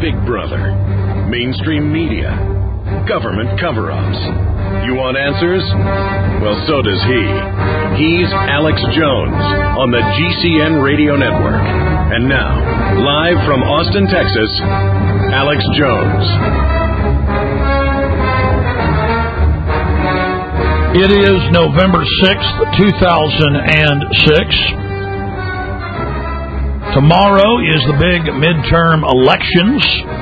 Big Brother, mainstream media, government cover-ups. You want answers? Well, so does he. He's Alex Jones on the GCN Radio Network. And now, live from Austin, Texas, Alex Jones. It is November 6th, 2006. Tomorrow is the big midterm elections.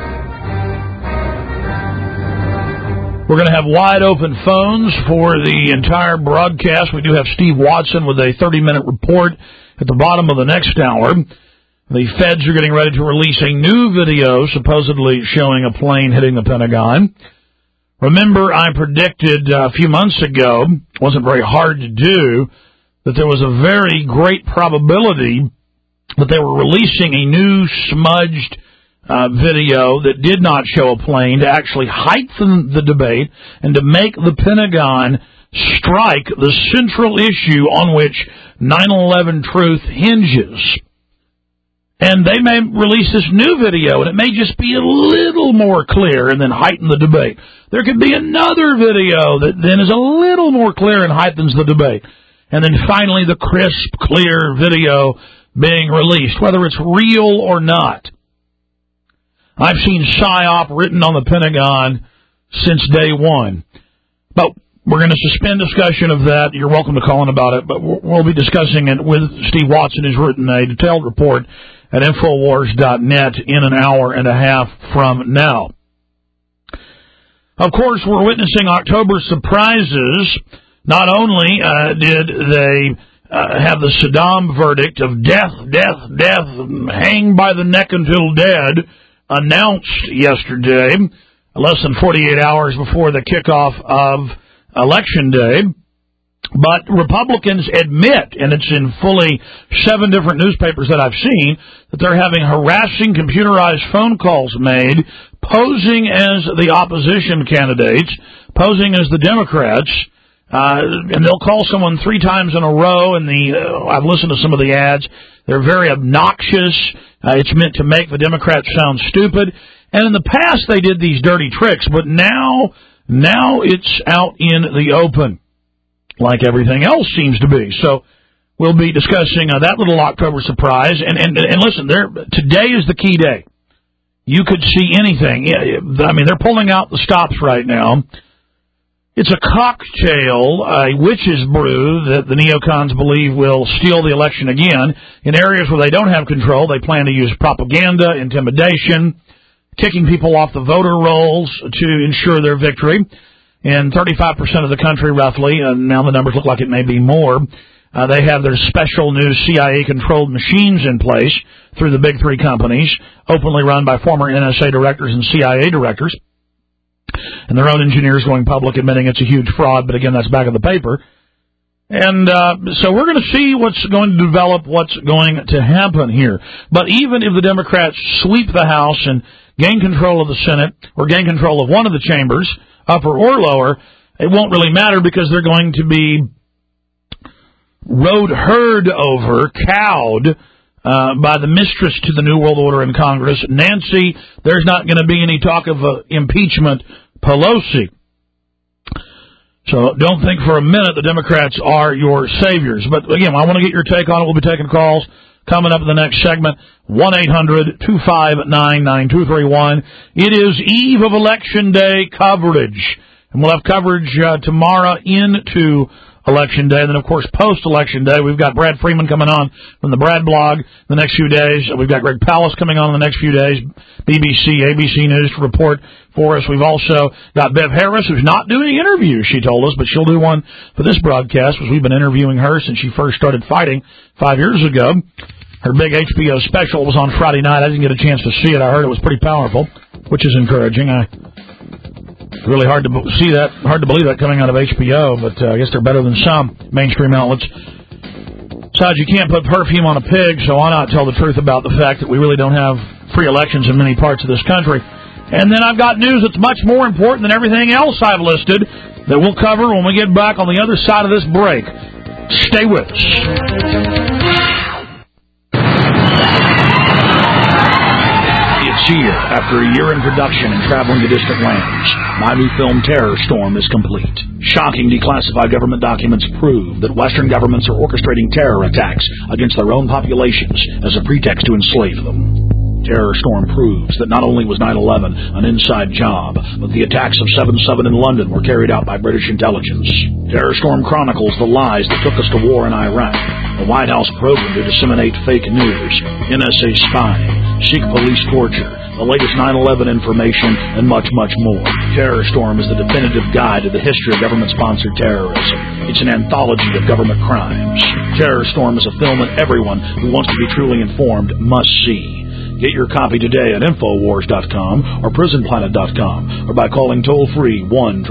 We're going to have wide open phones for the entire broadcast. We do have Steve Watson with a 30-minute report at the bottom of the next hour. The feds are getting ready to release a new video supposedly showing a plane hitting the Pentagon. Remember, I predicted a few months ago, it wasn't very hard to do, that there was a very great probability that they were releasing a new smudged video that did not show a plane to actually heighten the debate and to make the Pentagon strike the central issue on which 9/11 truth hinges. And they may release this new video, and it may just be a little more clear and then heighten the debate. There could be another video that then is a little more clear and heightens the debate. And then finally the crisp, clear video being released, whether it's real or not. I've seen PSYOP written on the Pentagon since day one. But we're going to suspend discussion of that. You're welcome to call in about it, but we'll be discussing it with Steve Watson, who's written a detailed report at Infowars.net in an hour and a half from now. Of course, we're witnessing October surprises. Not only did they have the Saddam verdict of death, hang by the neck until dead, announced yesterday, less than 48 hours before the kickoff of Election Day. But Republicans admit, and it's in fully 7 different newspapers that I've seen, that they're having harassing computerized phone calls made, posing as the opposition candidates, posing as the Democrats, and they'll call someone 3 times in a row, and I've listened to some of the ads. They're very obnoxious. It's meant to make the Democrats sound stupid. And in the past, they did these dirty tricks, but now it's out in the open, like everything else seems to be. So we'll be discussing that little October surprise. And listen, today is the key day. You could see anything. I mean, they're pulling out the stops right now. It's a cocktail, a witch's brew that the neocons believe will steal the election again. In areas where they don't have control, they plan to use propaganda, intimidation, kicking people off the voter rolls to ensure their victory. In 35% of the country, roughly, and now the numbers look like it may be more, they have their special new CIA-controlled machines in place through the big 3 companies, openly run by former NSA directors and CIA directors. And their own engineers going public admitting it's a huge fraud, but again, that's back of the paper. And so we're going to see what's going to develop, what's going to happen here. But even if the Democrats sweep the House and gain control of the Senate, or gain control of one of the chambers, upper or lower, it won't really matter because they're going to be herd over, cowed by the mistress to the New World Order in Congress, Nancy. There's not going to be any talk of impeachment, Pelosi. So don't think for a minute the Democrats are your saviors. But again, I want to get your take on it. We'll be taking calls coming up in the next segment. 1-800-259-9231. It is eve of Election Day coverage. And we'll have coverage tomorrow into Election Day. And then, of course, post-Election Day, we've got Brad Freeman coming on from the Brad blog the next few days. We've got Greg Palast coming on in the next few days, BBC, ABC News to report for us. We've also got Bev Harris, who's not doing interviews, she told us, but she'll do one for this broadcast, because we've been interviewing her since she first started fighting 5 years ago. Her big HBO special was on Friday night. I didn't get a chance to see it. I heard it was pretty powerful, which is encouraging. Really hard to see that, hard to believe that coming out of HBO, but I guess they're better than some mainstream outlets. Besides, you can't put perfume on a pig, so why not tell the truth about the fact that we really don't have free elections in many parts of this country. And then I've got news that's much more important than everything else I've listed that we'll cover when we get back on the other side of this break. Stay with us. It's here. After a year in production and traveling to distant lands, my new film Terror Storm is complete. Shocking declassified government documents prove that Western governments are orchestrating terror attacks against their own populations as a pretext to enslave them. Terror Storm proves that not only was 9/11 an inside job, but the attacks of 7/7 in London were carried out by British intelligence. Terror Storm chronicles the lies that took us to war in Iraq, the White House program to disseminate fake news, NSA spying, secret police torture, the latest 9/11 information, and much, much more. Terror Storm is the definitive guide to the history of government-sponsored terrorism. It's an anthology of government crimes. Terror Storm is a film that everyone who wants to be truly informed must see. Get your copy today at Infowars.com or PrisonPlanet.com or by calling toll-free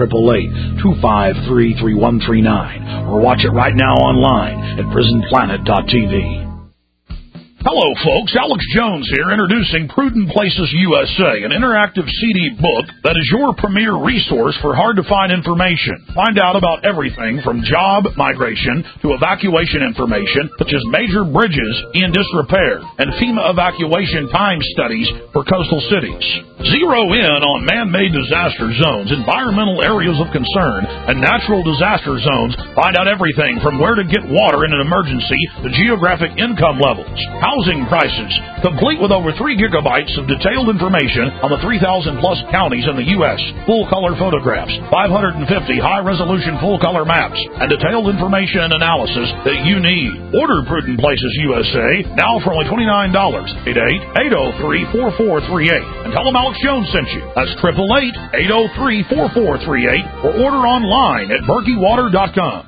1-888-253-3139 or watch it right now online at PrisonPlanet.tv. Hello, folks. Alex Jones here, introducing Prudent Places USA, an interactive CD book that is your premier resource for hard-to-find information. Find out about everything from job migration to evacuation information, such as major bridges in disrepair and FEMA evacuation time studies for coastal cities. Zero in on man-made disaster zones, environmental areas of concern, and natural disaster zones. Find out everything from where to get water in an emergency to geographic income levels, housing prices, complete with over 3 gigabytes of detailed information on the 3,000-plus counties in the U.S., full-color photographs, 550 high-resolution full-color maps, and detailed information and analysis that you need. Order Prudent Places USA now for only $29. 888-803-4438. And tell them Alex Jones sent you. That's 888-803-4438 or order online at BerkeyWater.com.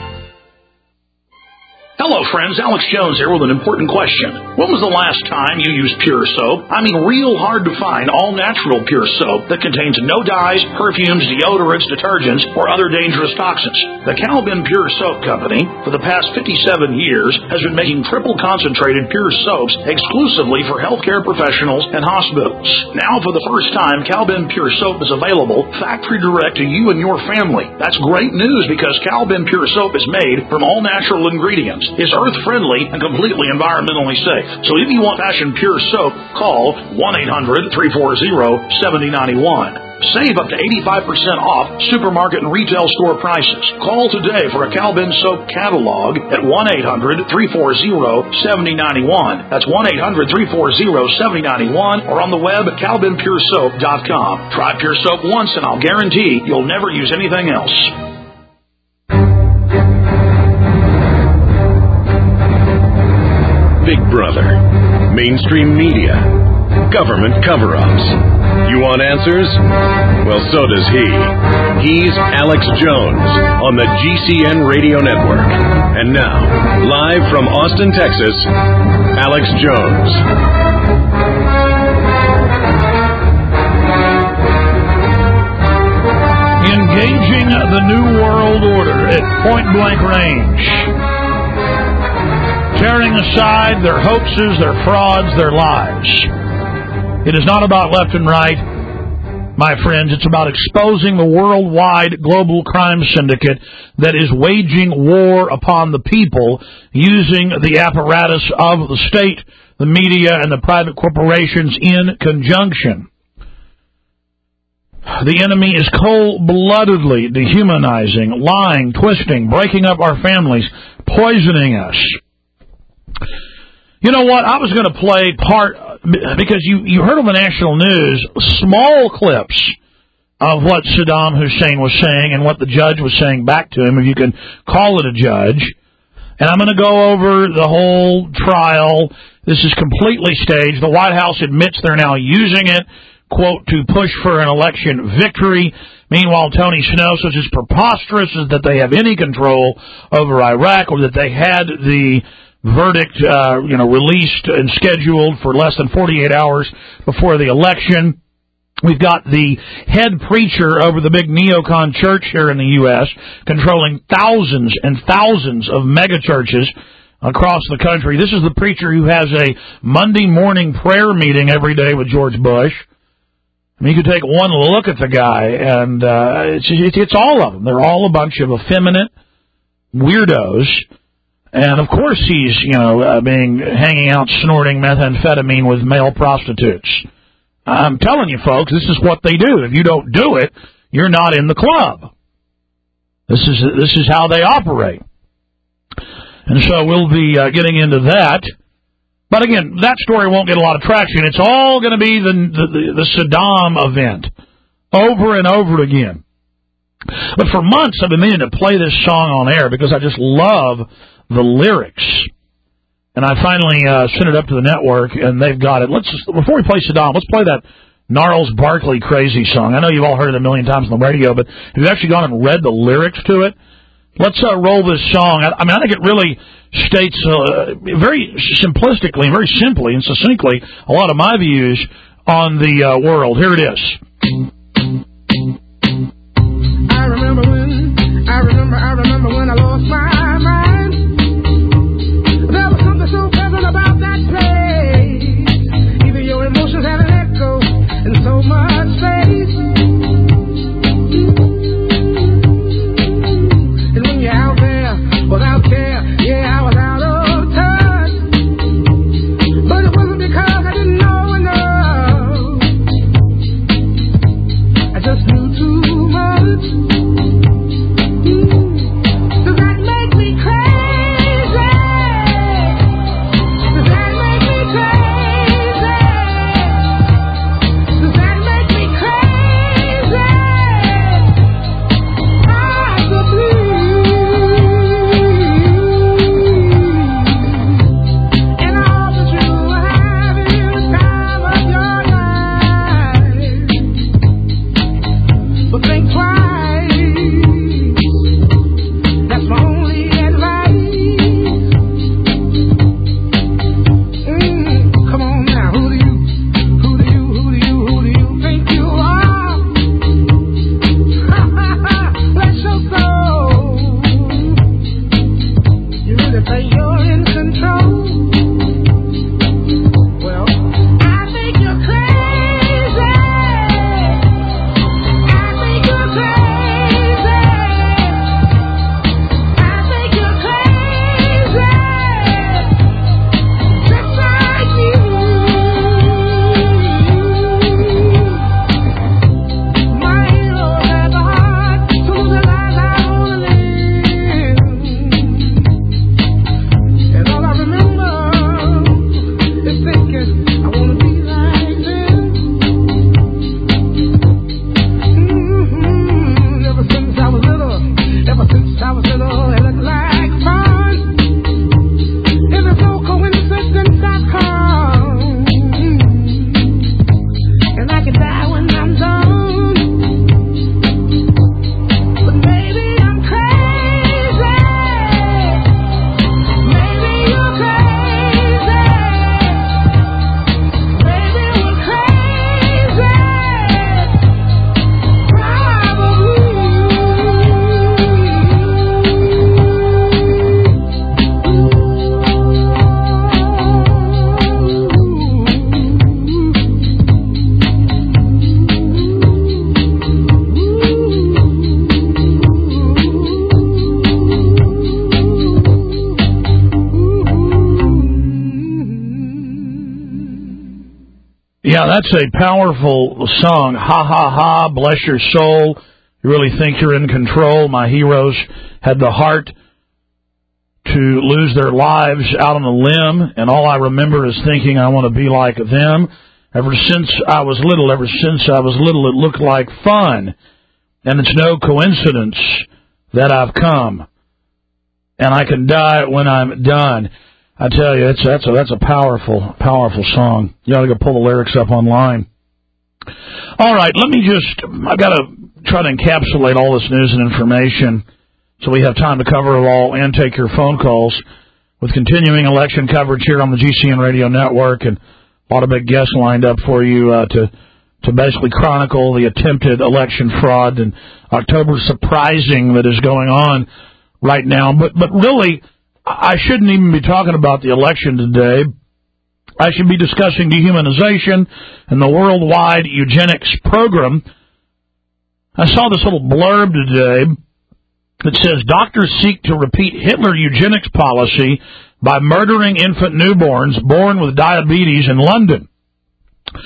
Hello, friends. Alex Jones here with an important question. When was the last time you used Pure Soap? I mean, real hard to find all-natural Pure Soap that contains no dyes, perfumes, deodorants, detergents, or other dangerous toxins. The Calvin Pure Soap Company, for the past 57 years, has been making triple concentrated Pure Soaps exclusively for healthcare professionals and hospitals. Now, for the first time, Calvin Pure Soap is available factory direct to you and your family. That's great news because Calvin Pure Soap is made from all-natural ingredients. Is earth-friendly and completely environmentally safe. So if you want Fashion Pure Soap, call 1-800-340-7091. Save up to 85% off supermarket and retail store prices. Call today for a Calvin Soap catalog at 1-800-340-7091. That's 1-800-340-7091 or on the web at CalvinPureSoap.com. Try Pure Soap once and I'll guarantee you'll never use anything else. Big Brother, mainstream media, government cover-ups. You want answers? Well, so does he. He's Alex Jones on the GCN Radio Network. And now, live from Austin, Texas, Alex Jones. Engaging the New World Order at point-blank range. Tearing aside their hoaxes, their frauds, their lies. It is not about left and right, my friends. It's about exposing the worldwide global crime syndicate that is waging war upon the people using the apparatus of the state, the media, and the private corporations in conjunction. The enemy is cold-bloodedly dehumanizing, lying, twisting, breaking up our families, poisoning us. You know what? I was going to play part, because you heard on the national news small clips of what Saddam Hussein was saying and what the judge was saying back to him, if you can call it a judge. And I'm going to go over the whole trial. This is completely staged. The White House admits they're now using it, quote, to push for an election victory. Meanwhile, Tony Snow says it's preposterous that they have any control over Iraq or that they had the verdict, released and scheduled for less than 48 hours before the election. We've got the head preacher over the big neocon church here in the U.S. controlling thousands and thousands of megachurches across the country. This is the preacher who has a Monday morning prayer meeting every day with George Bush. I mean, you could take one look at the guy, and it's all of them. They're all a bunch of effeminate weirdos. And, of course, he's, hanging out snorting methamphetamine with male prostitutes. I'm telling you, folks, this is what they do. If you don't do it, you're not in the club. This is how they operate. And so we'll be getting into that. But again, that story won't get a lot of traction. It's all going to be the Saddam event over and over again. But for months I've been meaning to play this song on air because I just love the lyrics. And I finally sent it up to the network, and they've got it. Before we play Saddam, let's play that Gnarls Barkley Crazy song. I know you've all heard it a million times on the radio, but have you actually gone and read the lyrics to it? Let's roll this song. I think it really states very simplistically, very simply and succinctly a lot of my views on the world. Here it is. I remember when I lost my mind. There was something so pleasant about that place. Even your emotions had an echo in so much space. And when you're out there without care, yeah, I was out of touch. But it wasn't because I didn't know enough. I just knew too much. Does that make me crazy? Does that make me crazy? Does that make me crazy? Possibly. And I hope that you will have the time of your life. But think twice. That's my only advice. Come on now, who do you think you are? Bless your soul. You really think you're in control? Well, I think you're crazy. I think you're crazy. I think you're crazy. Just like you. My hero had the heart to lose the life I wanna live. And all I remember is thinking I wanna be like them. Ever since I was little, it looked like fun. And there's no coincidence I've come. And I can die when I'm done. But maybe I'm crazy. Maybe you're crazy. Maybe we're crazy. Yeah, that's a powerful song. Ha, ha, ha, bless your soul. You really think you're in control. My heroes had the heart to lose their lives out on a limb, and all I remember is thinking I want to be like them. Ever since I was little, it looked like fun. And it's no coincidence that I've come. And I can die when I'm done. I tell you, that's a powerful, powerful song. You ought to go pull the lyrics up online. All right, I've got to try to encapsulate all this news and information so we have time to cover it all and take your phone calls with continuing election coverage here on the GCN Radio Network, and a lot of big guests lined up for you to basically chronicle the attempted election fraud and October surprising that is going on right now. But really, I shouldn't even be talking about the election today. I should be discussing dehumanization and the worldwide eugenics program. I saw this little blurb today that says, doctors seek to repeat Hitler eugenics policy by murdering infant newborns born with diabetes in London.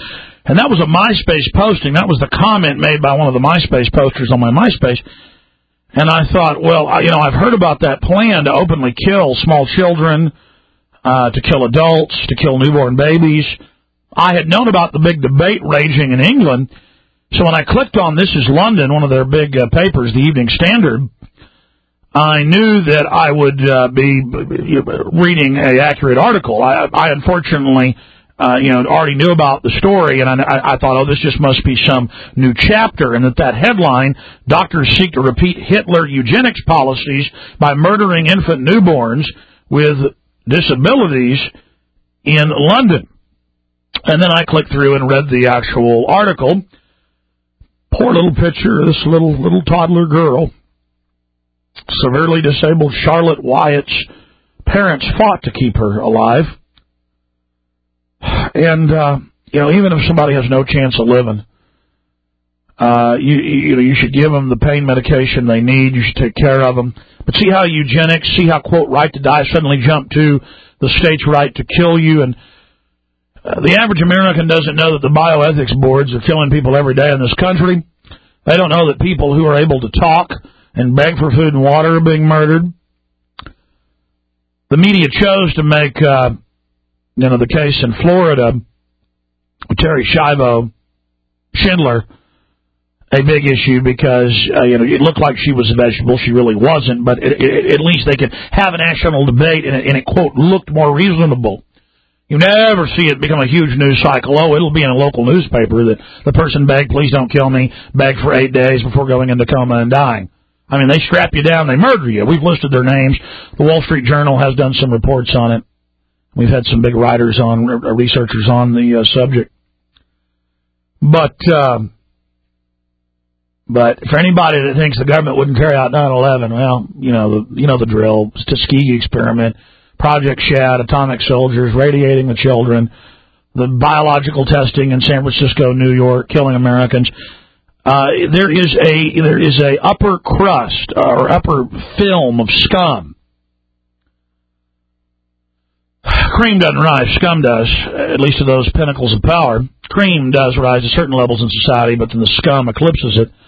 And that was a MySpace posting. That was the comment made by one of the MySpace posters on my MySpace. And I thought, well, I've heard about that plan to openly kill small children, to kill adults, to kill newborn babies. I had known about the big debate raging in England. So when I clicked on This Is London, one of their big papers, the Evening Standard, I knew that I would be reading an accurate article. I unfortunately, already knew about the story, and I thought, oh, this just must be some new chapter, and that headline, doctors seek to repeat Hitler eugenics policies by murdering infant newborns with disabilities in London. And then I clicked through and read the actual article. Poor little picture of this little toddler girl. Severely disabled Charlotte Wyatt's parents fought to keep her alive. And, even if somebody has no chance of living, you should give them the pain medication they need. You should take care of them. But see how eugenics, quote, right to die suddenly jumped to the state's right to kill you. And the average American doesn't know that the bioethics boards are killing people every day in this country. They don't know that people who are able to talk and beg for food and water are being murdered. The media chose to make, the case in Florida, Terry Schiavo Schindler, a big issue because, it looked like she was a vegetable. She really wasn't, but at least they could have a national debate and it, quote, looked more reasonable. You never see it become a huge news cycle. Oh, it'll be in a local newspaper that the person begged, please don't kill me, begged for 8 days before going into coma and dying. I mean, they strap you down, they murder you. We've listed their names. The Wall Street Journal has done some reports on it. We've had some big writers on, researchers on the subject. But for anybody that thinks the government wouldn't carry out 9/11, well, the drill. Tuskegee experiment, Project Shad, atomic soldiers, radiating the children, the biological testing in San Francisco, New York, killing Americans. There is a upper crust or upper film of scum. Cream doesn't rise, scum does, at least to those pinnacles of power. Cream does rise to certain levels in society, but then the scum eclipses it.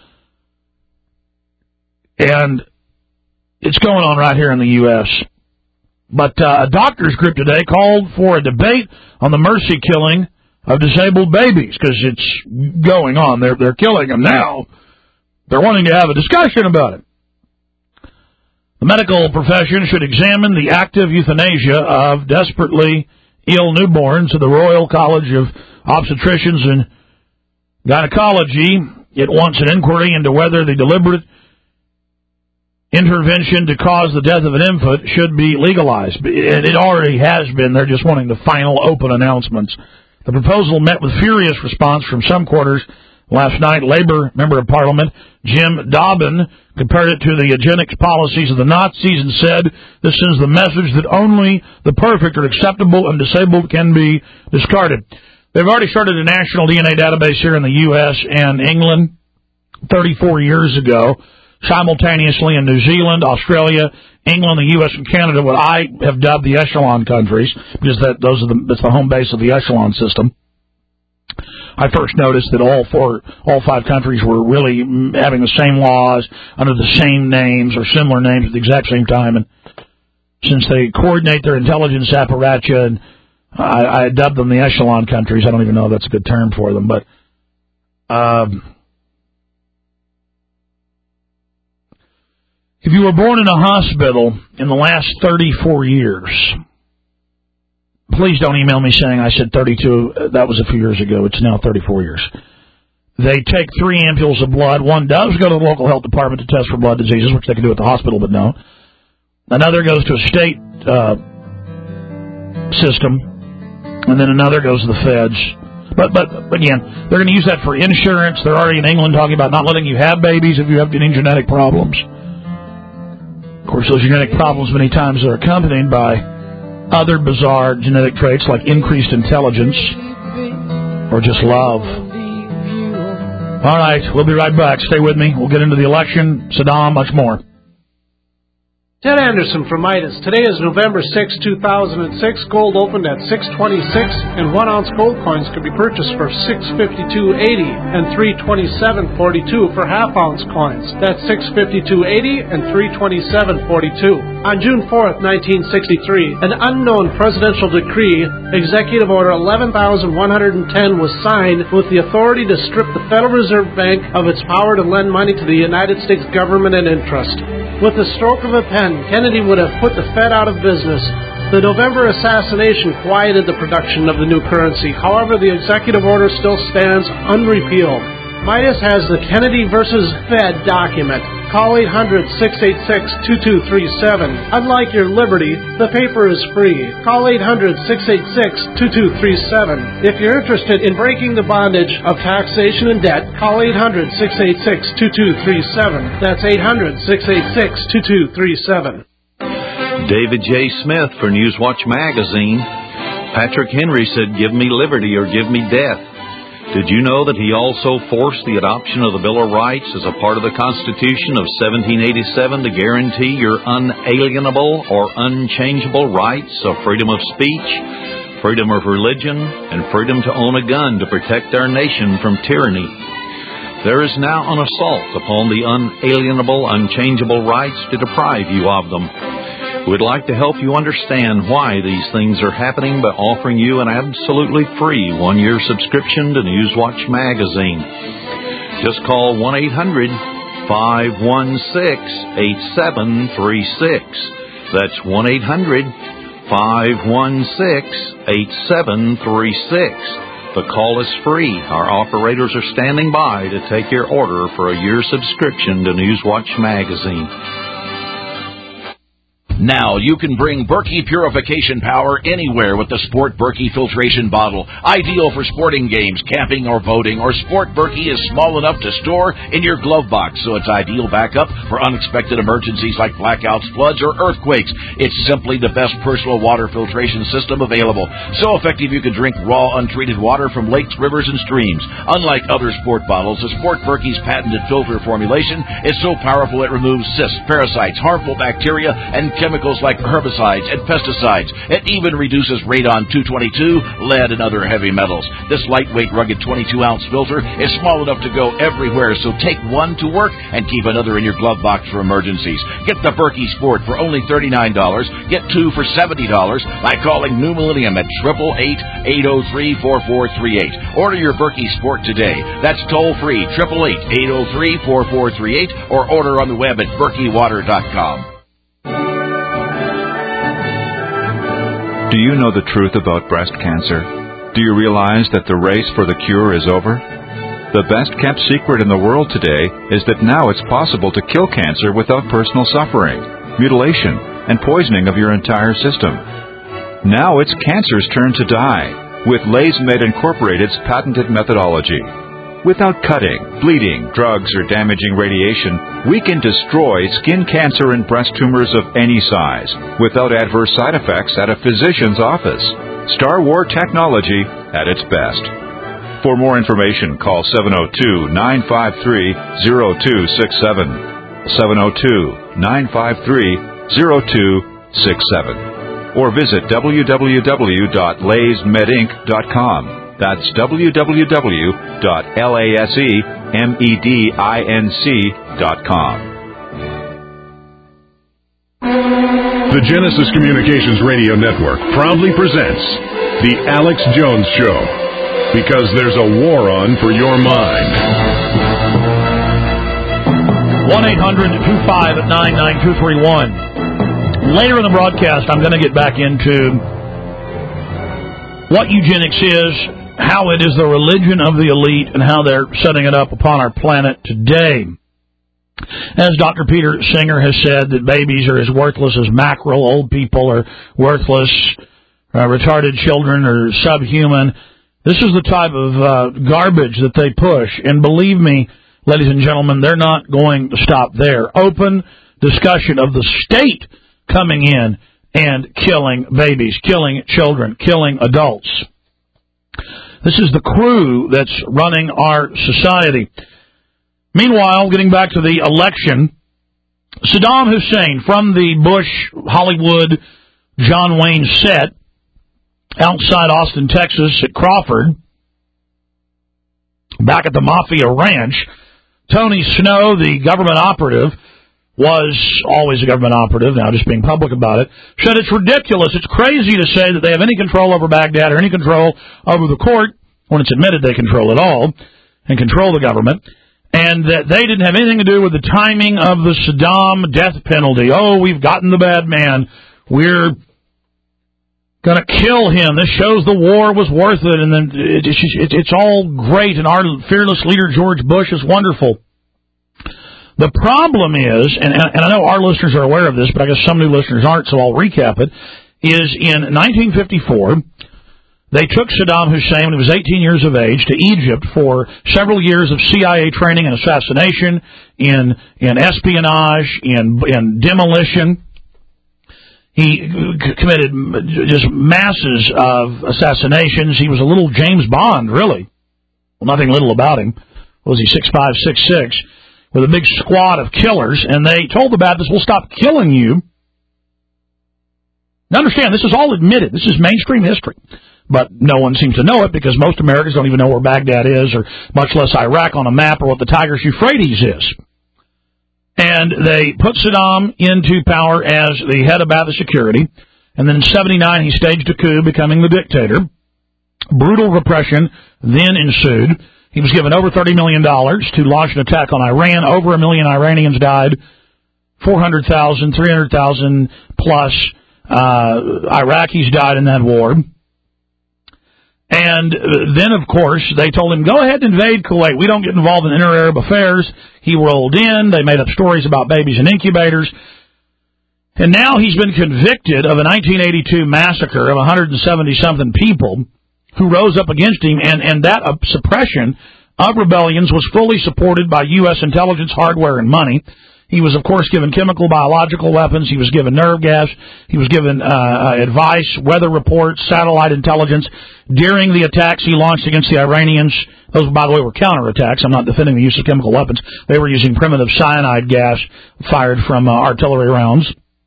And it's going on right here in the U.S. But a doctors group today called for a debate on the mercy killing of disabled babies, because it's going on. They're killing them now. They're wanting to have a discussion about it. The medical profession should examine the active euthanasia of desperately ill newborns at the Royal College of Obstetricians and Gynecology. It wants an inquiry into whether the deliberate intervention to cause the death of an infant should be legalized. And it already has been. They're just wanting the final open announcements. The proposal met with furious response from some quarters. Last night, Labour Member of Parliament Jim Dobbin compared it to the eugenics policies of the Nazis and said this sends the message that only the perfect or acceptable and disabled can be discarded. They've already started a national DNA database here in the U.S. and England 34 years ago, simultaneously in New Zealand, Australia, England, the U.S., and Canada, what I have dubbed the echelon countries, because that's the home base of the echelon system. I first noticed that all five countries were really having the same laws under the same names or similar names at the exact same time. And since they coordinate their intelligence apparatus, and I dubbed them the echelon countries. I don't even know if that's a good term for them, but if you were born in a hospital in the last 34 years, please don't email me saying I said 32. That was a few years ago. It's now 34 years. They take 3 ampules of blood. One does go to the local health department to test for blood diseases, which they can do at the hospital, but no. Another goes to a state system, and then another goes to the feds. But again, they're going to use that for insurance. They're already in England talking about not letting you have babies if you have any genetic problems. Of course, those genetic problems many times are accompanied by other bizarre genetic traits like increased intelligence or just love. All right, we'll be right back. Stay with me. We'll get into the election, Saddam, much more. Ted Anderson from Midas. Today is November 6, 2006. Gold opened at $6.26, and 1-ounce gold coins could be purchased for $652.80 and $327.42 for half-ounce coins. That's $652.80 and $327.42. On June 4, 1963, an unknown presidential decree, Executive Order 11,110, was signed with the authority to strip the Federal Reserve Bank of its power to lend money to the United States government and interest. With the stroke of a pen, Kennedy would have put the Fed out of business. The November assassination quieted the production of the new currency. However, the executive order still stands unrepealed. Midas has the Kennedy versus Fed document. Call 800-686-2237. Unlike your liberty, the paper is free. Call 800-686-2237. If you're interested in breaking the bondage of taxation and debt, call 800-686-2237. That's 800-686-2237. David J. Smith for Newswatch Magazine. Patrick Henry said, "Give me liberty or give me death." Did you know that he also forced the adoption of the Bill of Rights as a part of the Constitution of 1787 to guarantee your unalienable or unchangeable rights of freedom of speech, freedom of religion, and freedom to own a gun to protect our nation from tyranny? There is now an assault upon the unalienable, unchangeable rights to deprive you of them. We'd like to help you understand why these things are happening by offering you an absolutely free 1-year subscription to Newswatch Magazine. Just call 1-800-516-8736. That's 1-800-516-8736. The call is free. Our operators are standing by to take your order for a year subscription to Newswatch Magazine. Now you can bring Berkey purification power anywhere with the Sport Berkey filtration bottle. Ideal for sporting games, camping, or boating. Or Sport Berkey is small enough to store in your glove box, so it's ideal backup for unexpected emergencies like blackouts, floods, or earthquakes. It's simply the best personal water filtration system available. So effective you can drink raw, untreated water from lakes, rivers, and streams. Unlike other sport bottles, the Sport Berkey's patented filter formulation is so powerful it removes cysts, parasites, harmful bacteria, and chemicals like herbicides and pesticides. It even reduces radon-222, lead, and other heavy metals. This lightweight, rugged 22-ounce filter is small enough to go everywhere, so take one to work and keep another in your glove box for emergencies. Get the Berkey Sport for only $39. Get two for $70 by calling New Millennium at 888-803-4438. Order your Berkey Sport today. That's toll-free, 888-803-4438, or order on the web at berkeywater.com. Do you know the truth about breast cancer? Do you realize that the race for the cure is over? The best-kept secret in the world today is that now it's possible to kill cancer without personal suffering, mutilation, and poisoning of your entire system. Now it's cancer's turn to die with LaysMed Incorporated's patented methodology. Without cutting, bleeding, drugs, or damaging radiation, we can destroy skin cancer and breast tumors of any size without adverse side effects at a physician's office. Star War technology at its best. For more information, call 702-953-0267, 702-953-0267, or visit www.laysmedinc.com. That's www.lasemedinc.com. The Genesis Communications Radio Network proudly presents The Alex Jones Show, because there's a war on for your mind. 1-800-259-9231. Later in the broadcast, I'm going to get back into what eugenics is, how it is the religion of the elite, and how they're setting it up upon our planet today. As Dr. Peter Singer has said, that babies are as worthless as mackerel, old people are worthless, retarded children are subhuman. This is the type of garbage that they push, and believe me, ladies and gentlemen, they're not going to stop there. Open discussion of the state coming in and killing babies, killing children, killing adults. This is the crew that's running our society. Meanwhile, getting back to the election, Saddam Hussein from the Bush Hollywood John Wayne set outside Austin, Texas at Crawford, back at the Mafia Ranch. Tony Snow, the government operative, was always a government operative, now just being public about it, said it's ridiculous, it's crazy to say that they have any control over Baghdad or any control over the court when it's admitted they control it all and control the government, and that they didn't have anything to do with the timing of the Saddam death penalty. Oh, we've gotten the bad man. We're going to kill him. This shows the war was worth it, and then it's all great, and our fearless leader, George Bush, is wonderful. The problem is, and I know our listeners are aware of this, but I guess some new listeners aren't, so I'll recap it, is in 1954, they took Saddam Hussein when he was 18 years of age to Egypt for several years of CIA training and assassination, in espionage, in demolition. He committed just masses of assassinations. He was a little James Bond, really. Well, nothing little about him. What was he, 6'5", 6'6", with a big squad of killers, and they told the Baptists, we'll stop killing you. Now understand, this is all admitted. This is mainstream history. But no one seems to know it because most Americans don't even know where Baghdad is, or much less Iraq on a map, or what the Tigris-Euphrates is. And they put Saddam into power as the head of Ba'athist Security, and then in 1979 he staged a coup, becoming the dictator. Brutal repression then ensued. He was given over $30 million to launch an attack on Iran. Over 1 million Iranians died. 400,000, 300,000 plus Iraqis died in that war. And then, of course, they told him, go ahead and invade Kuwait. We don't get involved in inter-Arab affairs. He rolled in. They made up stories about babies in incubators. And now he's been convicted of a 1982 massacre of 170-something people who rose up against him, and that suppression of rebellions was fully supported by U.S. intelligence hardware and money. He was, of course, given chemical, biological weapons. He was given nerve gas. He was given advice, weather reports, satellite intelligence. During the attacks he launched against the Iranians, those, by the way, were counterattacks. I'm not defending the use of chemical weapons. They were using primitive cyanide gas fired from artillery rounds.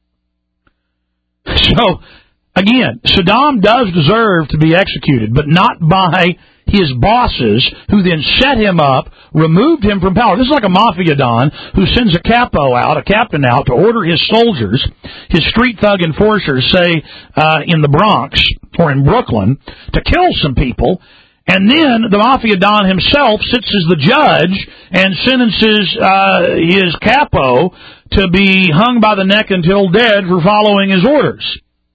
So, again, Saddam does deserve to be executed, but not by his bosses, who then set him up, removed him from power. This is like a mafia don who sends a captain out to order his soldiers, his street thug enforcers, say, in the Bronx or in Brooklyn, to kill some people, and then the mafia don himself sits as the judge and sentences his capo to be hung by the neck until dead for following his orders.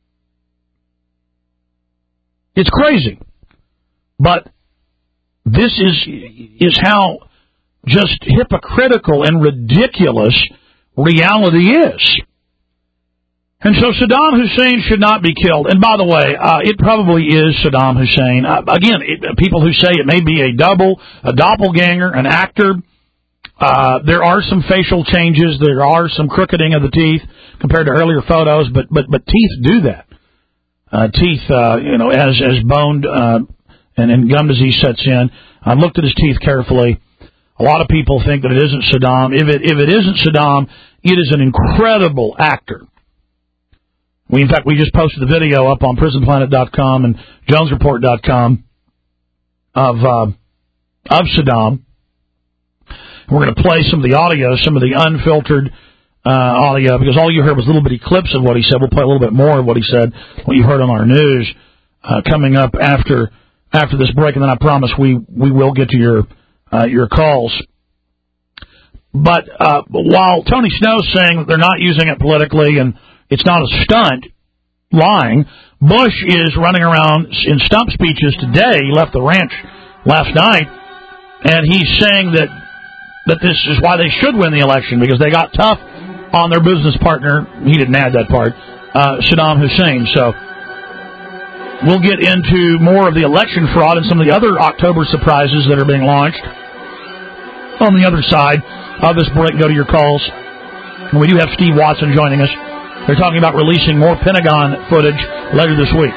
It's crazy. But this is how just hypocritical and ridiculous reality is. And so Saddam Hussein should not be killed. And by the way, it probably is Saddam Hussein. People who say it may be a doppelganger, an actor. There are some facial changes. There are some crookeding of the teeth compared to earlier photos, but teeth do that. Teeth, as boned and gum disease sets in. I looked at his teeth carefully. A lot of people think that it isn't Saddam. If it isn't Saddam, it is an incredible actor. In fact, we just posted the video up on PrisonPlanet.com and JonesReport.com of Saddam. We're going to play some of the audio, some of the unfiltered audio, because all you heard was little bitty clips of what he said. We'll play a little bit more of what he said, what you heard on our news, coming up after this break, and then I promise we will get to your calls. But while Tony Snow's saying that they're not using it politically and it's not a stunt, lying, Bush is running around in stump speeches today. He left the ranch last night, and he's saying that this is why they should win the election, because they got tough on their business partner. He didn't add that part, Saddam Hussein. So we'll get into more of the election fraud and some of the other October surprises that are being launched on the other side of this break. Go to your calls. And we do have Steve Watson joining us. They're talking about releasing more Pentagon footage later this week.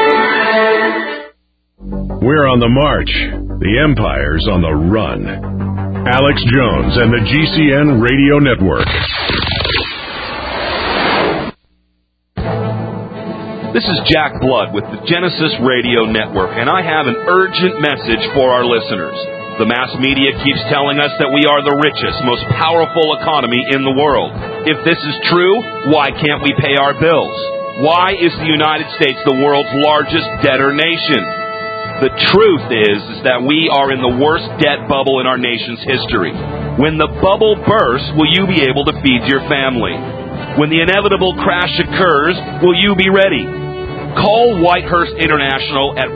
We're on the march. The Empire's on the run. Alex Jones and the GCN Radio Network. This is Jack Blood with the Genesis Radio Network, and I have an urgent message for our listeners. The mass media keeps telling us that we are the richest, most powerful economy in the world. If this is true, why can't we pay our bills? Why is the United States the world's largest debtor nation? The truth is that we are in the worst debt bubble in our nation's history. When the bubble bursts, will you be able to feed your family? When the inevitable crash occurs, will you be ready? Call Whitehurst International at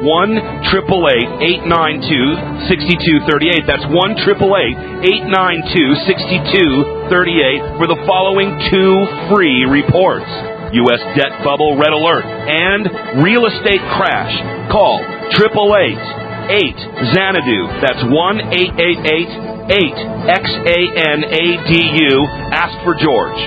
1-888-892-6238. That's 1-888-892-6238 for the following 2 free reports. U.S. Debt Bubble Red Alert and Real Estate Crash. Call 888-8-XANADU. That's 1-888-8-XANADU. Ask for George.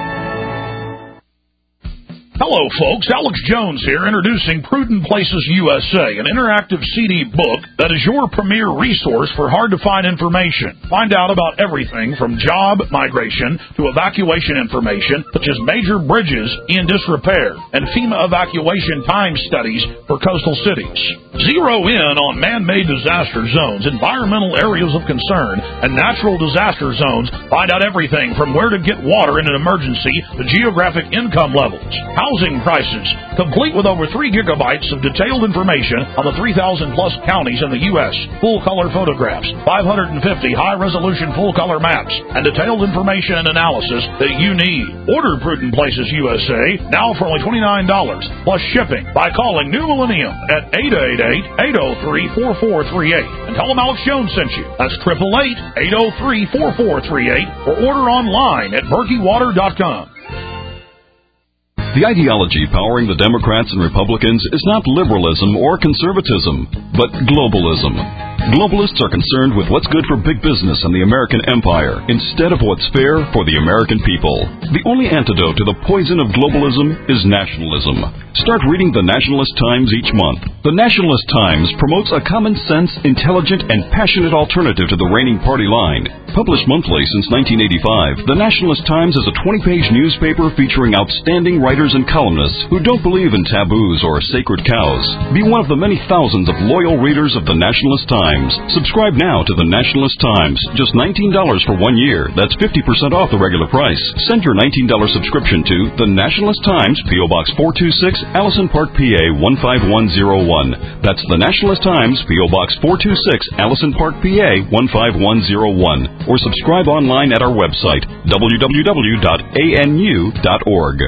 Hello, folks. Alex Jones here, introducing Prudent Places USA, an interactive CD book that is your premier resource for hard-to-find information. Find out about everything from job migration to evacuation information, such as major bridges in disrepair and FEMA evacuation time studies for coastal cities. Zero in on man-made disaster zones, environmental areas of concern, and natural disaster zones. Find out everything from where to get water in an emergency to geographic income levels. Housing prices, complete with over 3 gigabytes of detailed information on the 3,000-plus counties in the U.S., full-color photographs, 550 high-resolution full-color maps, and detailed information and analysis that you need. Order Prudent Places USA now for only $29 plus shipping by calling New Millennium at 888-803-4438 and tell them Alex Jones sent you. That's 888-803-4438 or order online at berkeywater.com. The ideology powering the Democrats and Republicans is not liberalism or conservatism, but globalism. Globalists are concerned with what's good for big business and the American empire instead of what's fair for the American people. The only antidote to the poison of globalism is nationalism. Start reading the Nationalist Times each month. The Nationalist Times promotes a common-sense, intelligent, and passionate alternative to the reigning party line. Published monthly since 1985, the Nationalist Times is a 20-page newspaper featuring outstanding writers and columnists who don't believe in taboos or sacred cows. Be one of the many thousands of loyal readers of the Nationalist Times. Subscribe now to the Nationalist Times. Just $19 for 1 year. That's 50% off the regular price. Send your $19 subscription to the Nationalist Times, P.O. Box 426, Allison Park, PA 15101. That's the Nationalist Times, P.O. Box 426, Allison Park, PA 15101. Or subscribe online at our website, www.anu.org.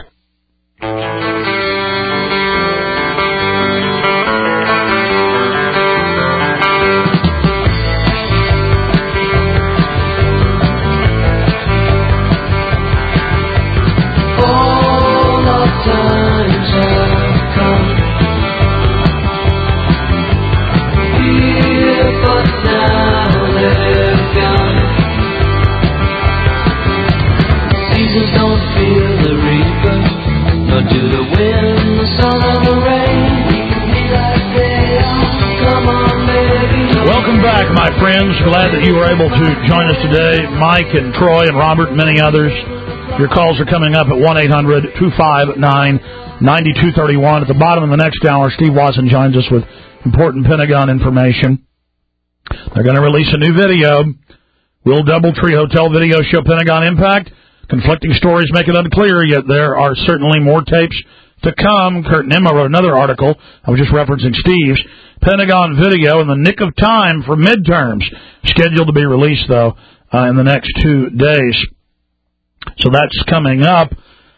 My friends, glad that you were able to join us today. Mike and Troy and Robert and many others. Your calls are coming up at 1-800-259-9231. At the bottom of the next hour, Steve Watson joins us with important Pentagon information. They're going to release a new video. Will Doubletree Hotel video show Pentagon impact? Conflicting stories make it unclear, yet there are certainly more tapes to come. Kurt and Emma wrote another article. I was just referencing Steve's. Pentagon video in the nick of time for midterms. Scheduled to be released, though, in the next 2 days. So that's coming up.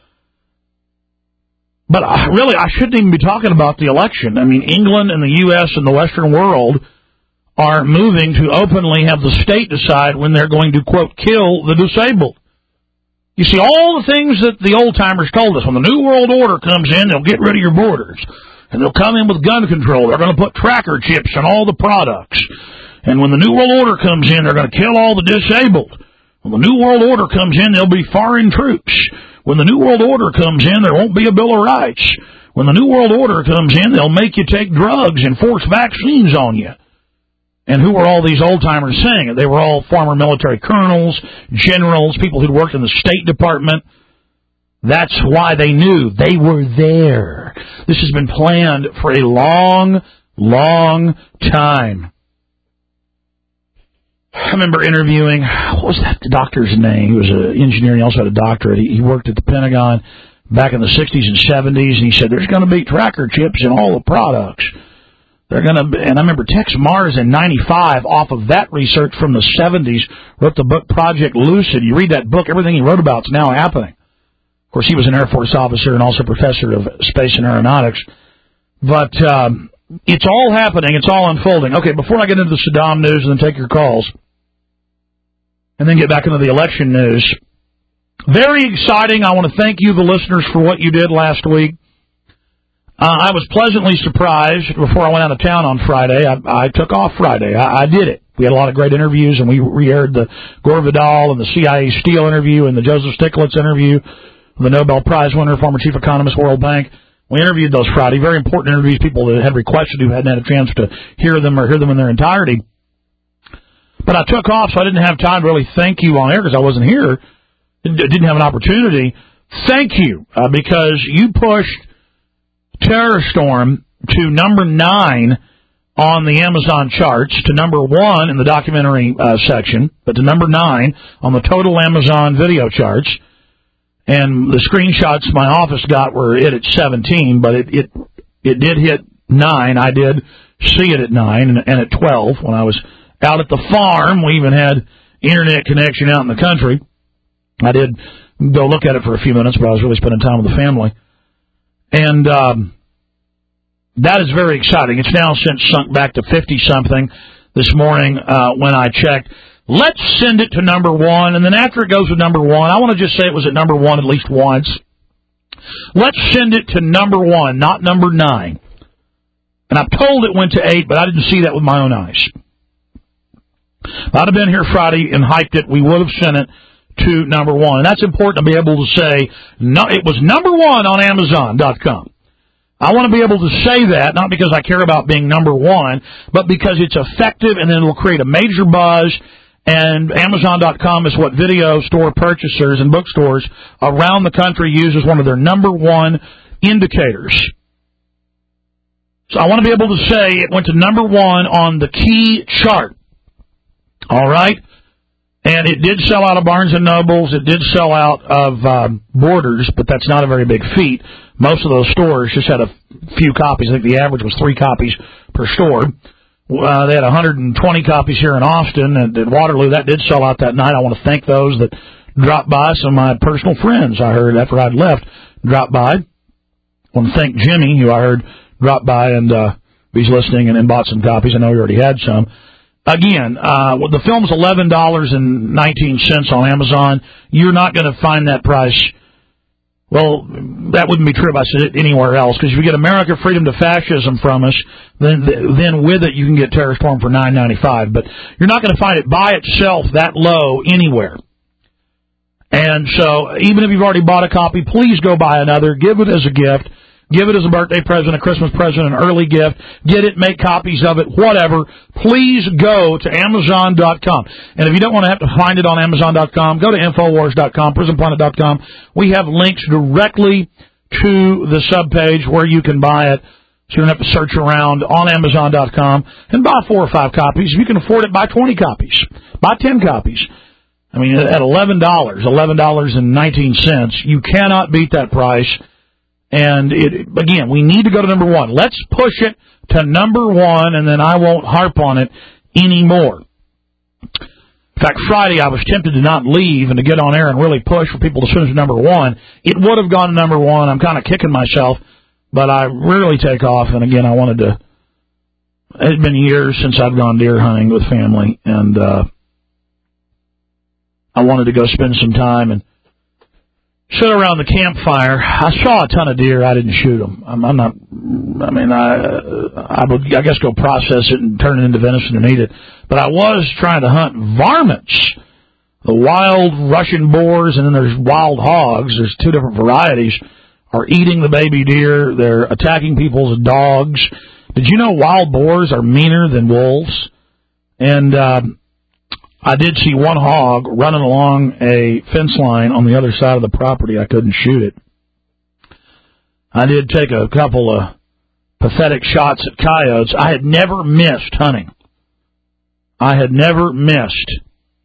But really, I shouldn't even be talking about the election. I mean, England and the U.S. and the Western world are moving to openly have the state decide when they're going to, quote, kill the disabled. You see, all the things that the old-timers told us, when the New World Order comes in, they'll get rid of your borders. And they'll come in with gun control. They're going to put tracker chips in all the products. And when the New World Order comes in, they're going to kill all the disabled. When the New World Order comes in, there'll be foreign troops. When the New World Order comes in, there won't be a Bill of Rights. When the New World Order comes in, they'll make you take drugs and force vaccines on you. And who were all these old-timers saying it? They were all former military colonels, generals, people who'd worked in the State Department. That's why they knew they were there. This has been planned for a long, long time. I remember interviewing, what was that doctor's name? He was an engineer and he also had a doctorate. He worked at the Pentagon back in the 60s and 70s, and he said, there's going to be tracker chips in all the products. They're going to, and I remember Tex Mars in 95, off of that research from the 70s, wrote the book Project Lucid. You read that book, everything he wrote about is now happening. Of course, he was an Air Force officer and also professor of space and aeronautics. But it's all happening. It's all unfolding. Okay, before I get into the Saddam news and then take your calls, and then get back into the election news, very exciting. I want to thank you, the listeners, for what you did last week. I was pleasantly surprised before I went out of town on Friday. I took off Friday. I did it. We had a lot of great interviews, and we re-aired the Gore Vidal and the CIA Steele interview and the Joseph Stiglitz interview, the Nobel Prize winner, former chief economist, World Bank. We interviewed those Friday. Very important interviews, people that had requested who hadn't had a chance to hear them or hear them in their entirety. But I took off, so I didn't have time to really thank you on air because I wasn't here. Didn't have an opportunity. Thank you, because you pushed Terror Storm to number 9 on the Amazon charts, to number 1 in the documentary section, but to number 9 on the total Amazon video charts. And the screenshots my office got were it at 17, but it did hit 9. I did see it at 9 and at 12 when I was out at the farm. We even had internet connection out in the country. I did go look at it for a few minutes, but I was really spending time with the family. And that is very exciting. It's now since sunk back to 50-something this morning when I checked. Let's send it to number 1, and then after it goes to number 1, I want to just say it was at number 1 at least once. Let's send it to number 1, not number 9. And I'm told it went to 8, but I didn't see that with my own eyes. If I'd have been here Friday and hyped it, we would have sent it to number 1. And that's important to be able to say, no, it was number 1 on Amazon.com. I want to be able to say that, not because I care about being number 1, but because it's effective and then it will create a major buzz. And Amazon.com is what video store purchasers and bookstores around the country use as one of their number 1 indicators. So I want to be able to say it went to number 1 on the key chart. All right? And it did sell out of Barnes & Nobles. It did sell out of Borders, but that's not a very big feat. Most of those stores just had a few copies. I think the average was 3 copies per store. They had 120 copies here in Austin. And at Waterloo, that did sell out that night. I want to thank those that dropped by. Some of my personal friends, I heard after I'd left, dropped by. I want to thank Jimmy, who I heard dropped by and he's listening and bought some copies. I know he already had some. Again, the film's $11.19 on Amazon. You're not going to find that price. Well, that wouldn't be true if I said it anywhere else, because if you get America Freedom to Fascism from us, then with it you can get Terror Storm for $9.95. But you're not going to find it by itself that low anywhere. And so even if you've already bought a copy, please go buy another. Give it as a gift. Give it as a birthday present, a Christmas present, an early gift. Get it, make copies of it, whatever. Please go to Amazon.com. And if you don't want to have to find it on Amazon.com, go to Infowars.com, PrisonPlanet.com. We have links directly to the subpage where you can buy it, so you don't have to search around on Amazon.com and buy 4 or 5 copies. If you can afford it, buy 20 copies. Buy 10 copies. I mean, at $11.19, you cannot beat that price. And, again, we need to go to number 1. Let's push it to number 1, and then I won't harp on it anymore. In fact, Friday I was tempted to not leave and to get on air and really push for people to switch to number 1. It would have gone to number 1. I'm kind of kicking myself, but I rarely take off. And, again, I wanted to – it had been years since I'd gone deer hunting with family, and I wanted to go spend some time and sit around the campfire. I saw a ton of deer. I didn't shoot them. I would, I guess, go process it and turn it into venison and eat it. But I was trying to hunt varmints, the wild Russian boars, and then there's wild hogs. There's 2 different varieties, are eating the baby deer. They're attacking people's dogs. Did you know wild boars are meaner than wolves? And I did see one hog running along a fence line on the other side of the property. I couldn't shoot it. I did take a couple of pathetic shots at coyotes. I had never missed hunting. I had never missed.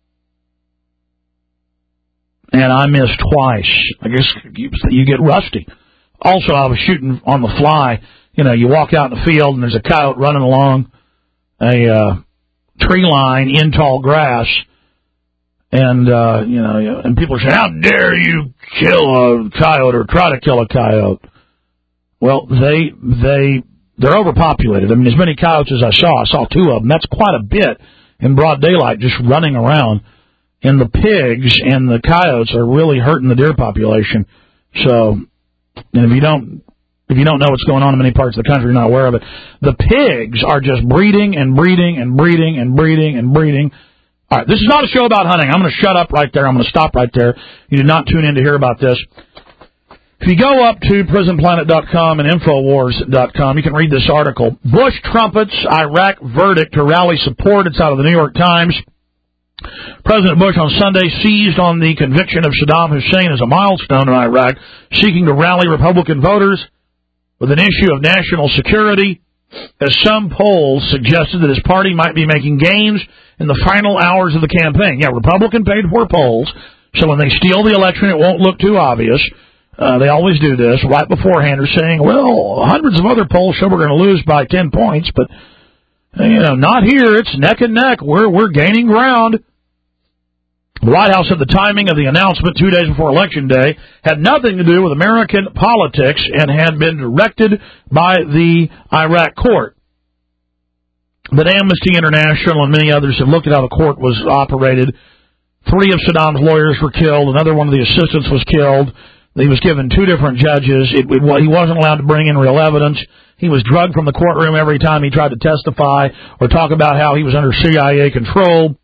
And I missed twice. I guess you get rusty. Also, I was shooting on the fly. You know, you walk out in the field and there's a coyote running along a tree line in tall grass. And, and people are saying, how dare you kill a coyote or try to kill a coyote? Well, they're overpopulated. I mean, as many coyotes as I saw 2 of them. That's quite a bit in broad daylight just running around. And the pigs and the coyotes are really hurting the deer population. So, and if you don't know what's going on in many parts of the country, you're not aware of it. The pigs are just breeding and breeding and breeding and breeding and breeding. All right, this is not a show about hunting. I'm going to shut up right there. I'm going to stop right there. You did not tune in to hear about this. If you go up to prisonplanet.com and Infowars.com, you can read this article. Bush trumpets Iraq verdict to rally support. It's out of the New York Times. President Bush on Sunday seized on the conviction of Saddam Hussein as a milestone in Iraq, seeking to rally Republican voters with an issue of national security, as some polls suggested that his party might be making gains in the final hours of the campaign. Yeah, Republican paid-for polls, so when they steal the election, it won't look too obvious. They always do this right beforehand. They're saying, well, hundreds of other polls show we're going to lose by 10 points, but not here. It's neck and neck. We're gaining ground. The White House said the timing of the announcement 2 days before Election Day had nothing to do with American politics and had been directed by the Iraq court. But Amnesty International and many others have looked at how the court was operated. 3 of Saddam's lawyers were killed. Another one of the assistants was killed. He was given 2 different judges. He wasn't allowed to bring in real evidence. He was drugged from the courtroom every time he tried to testify or talk about how he was under CIA control.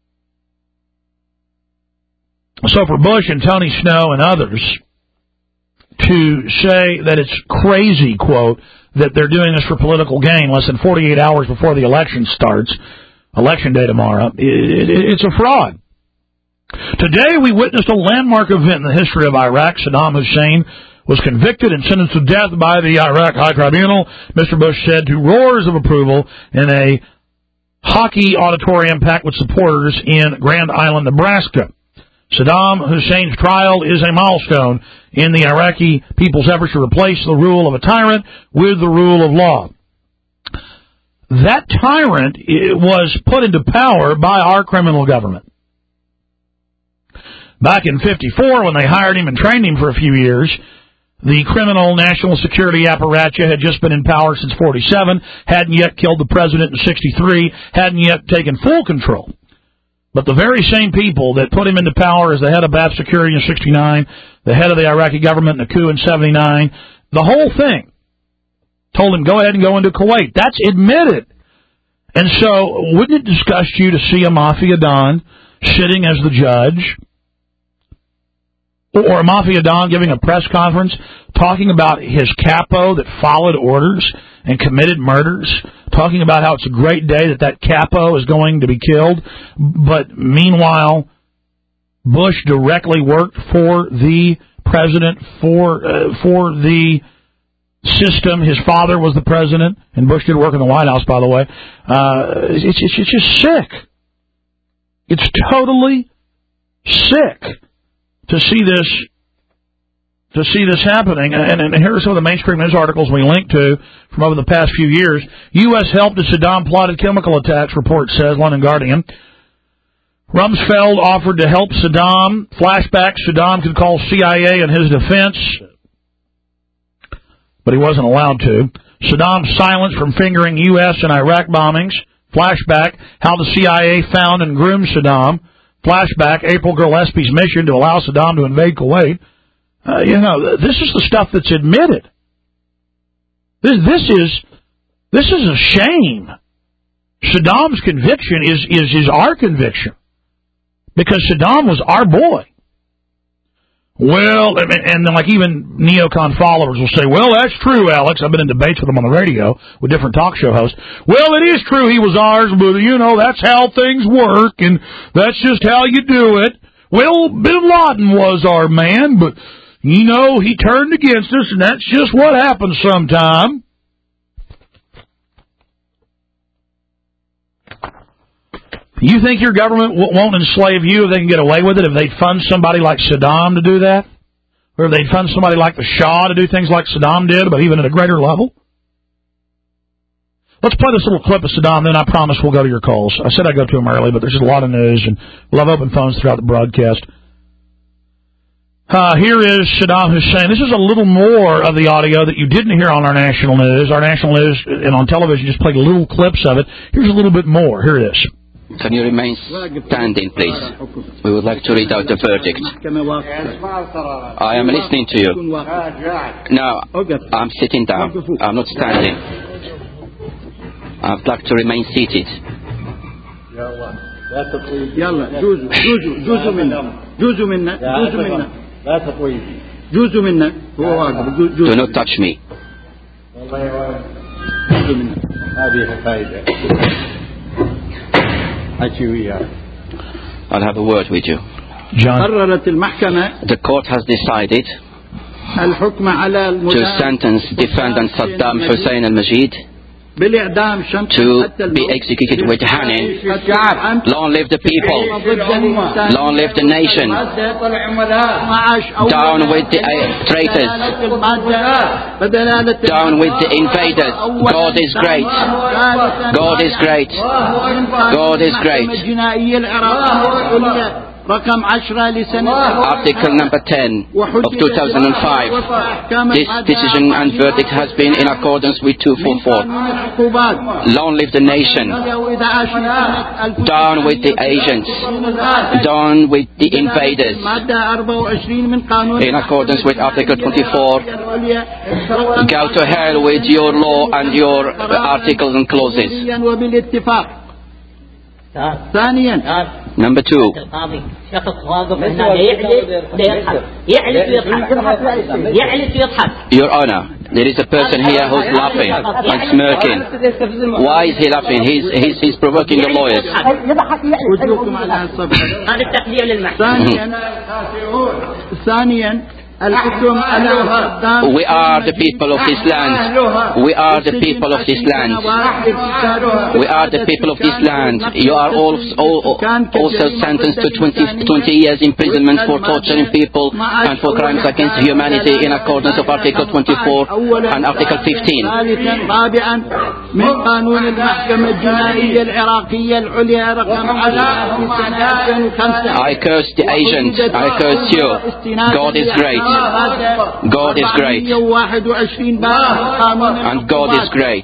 So for Bush and Tony Snow and others to say that it's crazy, quote, that they're doing this for political gain less than 48 hours before the election starts, Election Day tomorrow, it's a fraud. Today we witnessed a landmark event in the history of Iraq. Saddam Hussein was convicted and sentenced to death by the Iraq High Tribunal, Mr. Bush said to roars of approval in a hockey auditorium packed with supporters in Grand Island, Nebraska. Saddam Hussein's trial is a milestone in the Iraqi people's efforts to replace the rule of a tyrant with the rule of law. That tyrant was put into power by our criminal government. Back in 1954, when they hired him and trained him for a few years, the criminal national security apparatus had just been in power since 1947, hadn't yet killed the president in 1963, hadn't yet taken full control. But the very same people that put him into power as the head of BAP Security in 1969, the head of the Iraqi government in the coup in 1979, the whole thing told him, go ahead and go into Kuwait. That's admitted. And so wouldn't it disgust you to see a mafia don sitting as the judge, or a mafia don giving a press conference talking about his capo that followed orders and committed murders, talking about how it's a great day that capo is going to be killed, but meanwhile, Bush directly worked for the president, for the system. His father was the president, and Bush did work in the White House, by the way. It's just sick. It's totally sick to see this happening. And here are some of the mainstream news articles we linked to from over the past few years. U.S. helped as Saddam plotted chemical attacks, report says, London Guardian. Rumsfeld offered to help Saddam. Flashback, Saddam could call CIA in his defense, but he wasn't allowed to. Saddam's silence from fingering U.S. and Iraq bombings. Flashback, how the CIA found and groomed Saddam. Flashback, April Gillespie's mission to allow Saddam to invade Kuwait. This is the stuff that's admitted. This is a shame. Saddam's conviction is our conviction, because Saddam was our boy. Well, and then like even neocon followers will say, well, that's true, Alex. I've been in debates with them on the radio with different talk show hosts. Well, it is true he was ours, but, that's how things work, and that's just how you do it. Well, Bin Laden was our man, but, he turned against us, and that's just what happens sometime. You think your government won't enslave you if they can get away with it, if they fund somebody like Saddam to do that? Or if they fund somebody like the Shah to do things like Saddam did, but even at a greater level? Let's play this little clip of Saddam, then I promise we'll go to your calls. I said I'd go to them early, but there's just a lot of news, and we'll have open phones throughout the broadcast. Here is Saddam Hussein. This is a little more of the audio that you didn't hear on our national news. Our national news and on television just played little clips of it. Here's a little bit more. Here it is. Can you remain standing, please? We would like to read out the verdict. I am listening to you. No, I'm sitting down. I'm not standing. I'd like to remain seated. Do not touch me. I'll have a word with you. John. The court has decided to sentence defendant Saddam Hussein al-Majid to be executed with hanging. Long live the people. Long live the nation. Down with the traitors. Down with the invaders. God is great. God is great. God is great. Article number 10 of 2005. This decision and verdict has been in accordance with 244. Long live the nation. Down with the agents. Down with the invaders. In accordance with Article 24. Go to hell with your law and your articles and clauses. Number 2. Your Honor, there is a person here who's laughing and smirking. Why is he laughing? He's provoking the lawyers. We are the people of this land. We are the people of this land. We are the people of this land. You are also sentenced to 20 years imprisonment for torturing people and for crimes against humanity in accordance with Article 24 and Article 15. I curse the agent. I curse you. God is great. God is great. And God is great.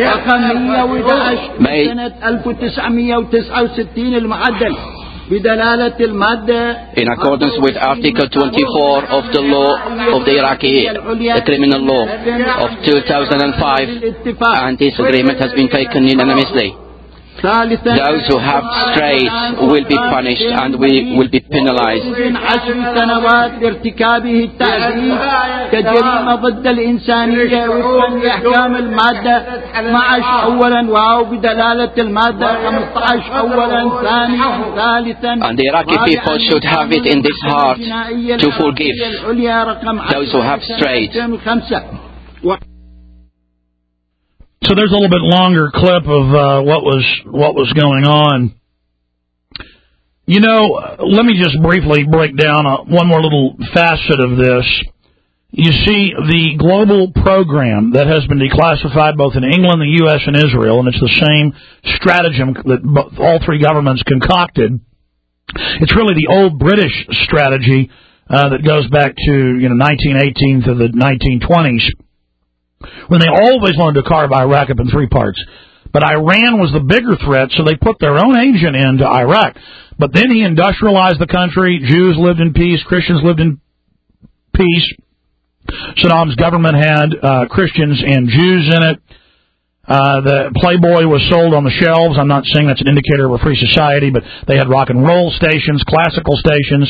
In accordance with Article 24 of the law of the Iraqi, the criminal law of 2005, and this agreement has been taken unanimously. Those who have strayed will be punished and will be penalized. And the Iraqi people should have it in this heart to forgive those who have strayed. So there's a little bit longer clip of what was going on. Let me just briefly break down one more little facet of this. You see, the global program that has been declassified both in England, the U.S., and Israel, and it's the same stratagem that all three governments concocted. It's really the old British strategy that goes back to 1918 to the 1920s. When they always wanted to carve Iraq up in three parts. But Iran was the bigger threat, so they put their own agent into Iraq. But then he industrialized the country. Jews lived in peace. Christians lived in peace. Saddam's government had Christians and Jews in it. The Playboy was sold on the shelves. I'm not saying that's an indicator of a free society, but they had rock and roll stations, classical stations.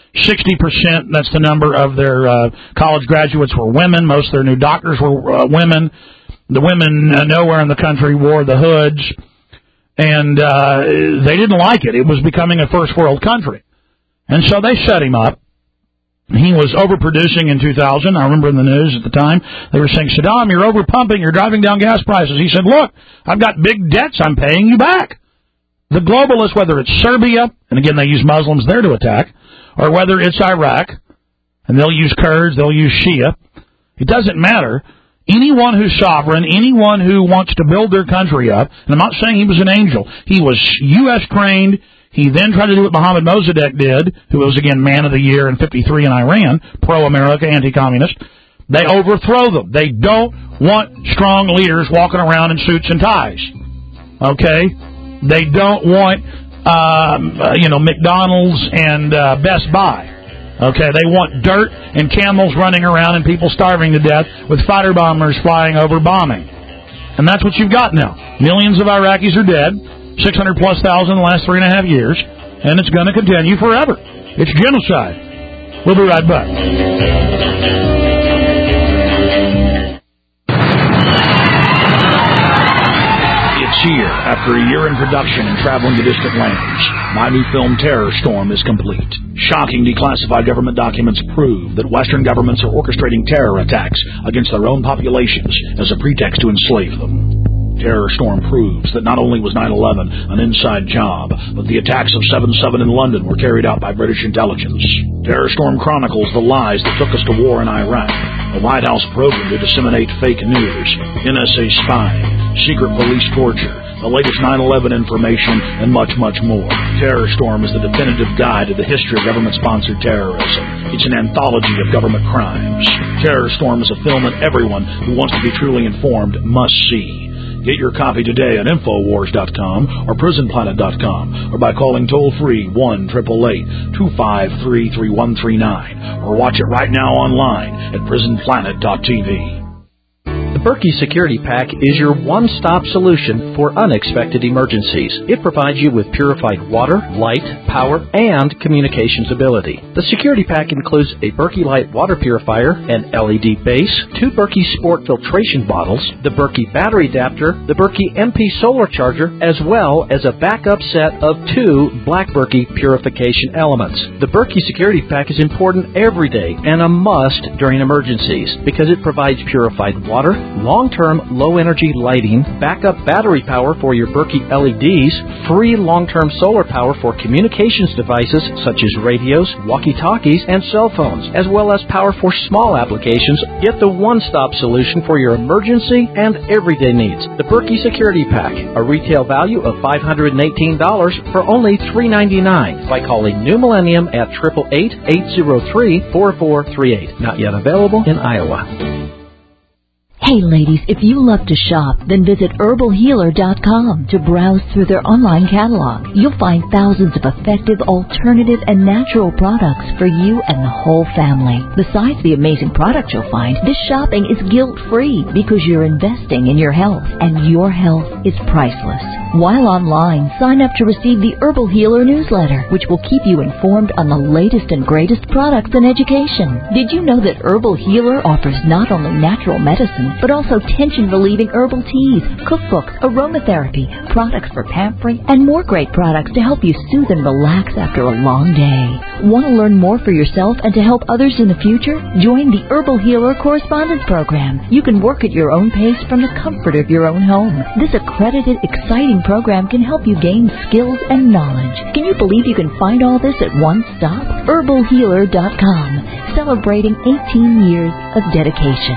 60%, that's the number of their college graduates were women. Most of their new doctors were women. The women nowhere in the country wore the hoods, and they didn't like it. It was becoming a first world country. And so they set him up. He was overproducing in 2000. I remember in the news at the time, they were saying, Saddam, you're overpumping, you're driving down gas prices. He said, look, I've got big debts, I'm paying you back. The globalists, whether it's Serbia, and again they use Muslims there to attack, or whether it's Iraq, and they'll use Kurds, they'll use Shia, it doesn't matter. Anyone who's sovereign, anyone who wants to build their country up, and I'm not saying he was an angel, he was U.S. trained. He then tried to do what Mohammad Mossadegh did, who was, again, man of the year in 53 in Iran, pro-America, anti-communist. They overthrow them. They don't want strong leaders walking around in suits and ties. Okay? They don't want, McDonald's and Best Buy. Okay? They want dirt and camels running around and people starving to death with fighter bombers flying over bombing. And that's what you've got now. Millions of Iraqis are dead. 600+ thousand in the last 3.5 years, and it's going to continue forever. It's genocide. We'll be right back. It's here. After a year in production and traveling to distant lands, my new film Terror Storm is complete. Shocking declassified government documents prove that Western governments are orchestrating terror attacks against their own populations as a pretext to enslave them. Terror Storm proves that not only was 9/11 an inside job, but the attacks of 7/7 in London were carried out by British intelligence. Terror Storm chronicles the lies that took us to war in Iraq, a White House program to disseminate fake news, NSA spying, secret police torture, the latest 9/11 information, and much, much more. Terror Storm is the definitive guide to the history of government-sponsored terrorism. It's an anthology of government crimes. Terror Storm is a film that everyone who wants to be truly informed must see. Get your copy today at Infowars.com or PrisonPlanet.com or by calling toll-free 1-888-253-3139 or watch it right now online at PrisonPlanet.tv. The Berkey Security Pack is your one-stop solution for unexpected emergencies. It provides you with purified water, light, power, and communications ability. The Security Pack includes a Berkey Light water purifier, an LED base, 2 Berkey Sport filtration bottles, the Berkey battery adapter, the Berkey MP solar charger, as well as a backup set of 2 Black Berkey purification elements. The Berkey Security Pack is important every day and a must during emergencies because it provides purified water, long-term low-energy lighting, backup battery power for your Berkey LEDs, free long-term solar power for communications devices such as radios, walkie-talkies, and cell phones, as well as power for small applications. Get the one-stop solution for your emergency and everyday needs. The Berkey Security Pack, a retail value of $518 for only $399 by calling New Millennium at 888-803-4438. Not yet available in Iowa. Hey ladies, if you love to shop, then visit HerbalHealer.com to browse through their online catalog. You'll find thousands of effective, alternative, and natural products for you and the whole family. Besides the amazing products you'll find, this shopping is guilt-free because you're investing in your health, and your health is priceless. While online, sign up to receive the Herbal Healer newsletter, which will keep you informed on the latest and greatest products and education. Did you know that Herbal Healer offers not only natural medicine, but also tension-relieving herbal teas, cookbooks, aromatherapy, products for pampering, and more great products to help you soothe and relax after a long day. Want to learn more for yourself and to help others in the future? Join the Herbal Healer Correspondence Program. You can work at your own pace from the comfort of your own home. This accredited, exciting program can help you gain skills and knowledge. Can you believe you can find all this at one stop? HerbalHealer.com, celebrating 18 years of dedication.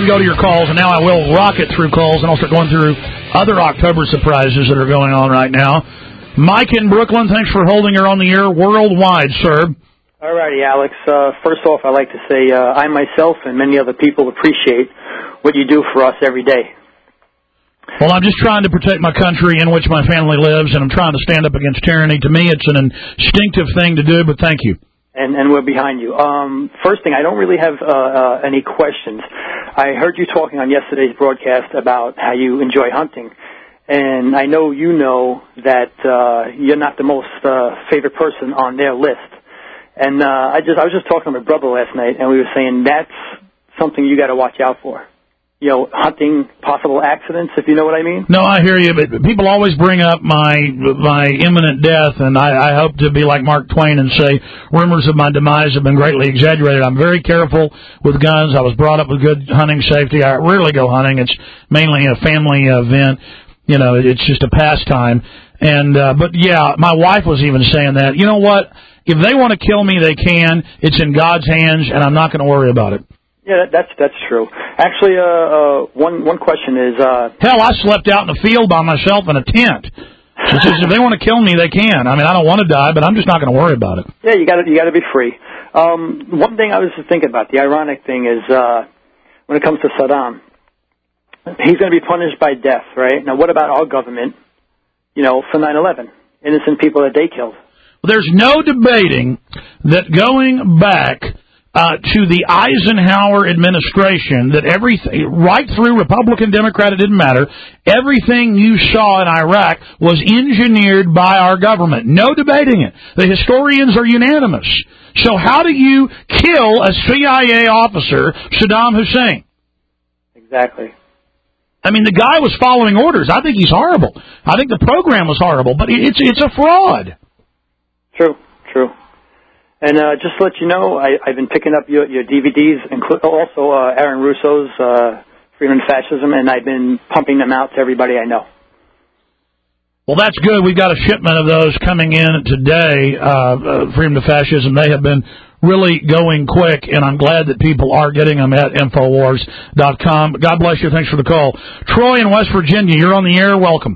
then go to your calls, and now I will rocket through calls, and I'll start going through other October surprises that are going on right now. Mike in Brooklyn, thanks for holding her on the air worldwide, sir. All righty, Alex. First off, I'd like to say I myself and many other people appreciate what you do for us every day. Well, I'm just trying to protect my country in which my family lives, and I'm trying to stand up against tyranny. To me, it's an instinctive thing to do, but thank you. And we're behind you. First thing, I don't really have any questions. I heard you talking on yesterday's broadcast about how you enjoy hunting, and I know you know that you're not the most favorite person on their list. And I was just talking to my brother last night, and we were saying that's something you got to watch out for. You know, hunting possible accidents, if you know what I mean. No, I hear you, but people always bring up my imminent death, and I hope to be like Mark Twain and say rumors of my demise have been greatly exaggerated. I'm very careful with guns. I was brought up with good hunting safety. I rarely go hunting. It's mainly a family event. You know, it's just a pastime. And but yeah, my wife was even saying that. You know what? If they want to kill me, they can. It's in God's hands, and I'm not going to worry about it. Yeah, that's true. Actually, one question is... Hell, I slept out in the field by myself in a tent. It's just, if they want to kill me, they can. I mean, I don't want to die, but I'm just not going to worry about it. Yeah, you got to be free. One thing I was thinking about, the ironic thing is, when it comes to Saddam, he's going to be punished by death, right? Now, what about our government, you know, for 9/11? Innocent people that they killed. Well, there's no debating that going back... to the Eisenhower administration, that everything, right through Republican, Democrat, it didn't matter, everything you saw in Iraq was engineered by our government. No debating it. The historians are unanimous. So how do you kill a CIA officer, Saddam Hussein? Exactly. I mean, the guy was following orders. I think he's horrible. I think the program was horrible, but it's a fraud. True. And just to let you know, I've been picking up your DVDs, also Aaron Russo's Freedom and Fascism, and I've been pumping them out to everybody I know. Well, that's good. We've got a shipment of those coming in today, Freedom to Fascism. They have been really going quick, and I'm glad that people are getting them at Infowars.com. God bless you. Thanks for the call. Troy in West Virginia, you're on the air. Welcome.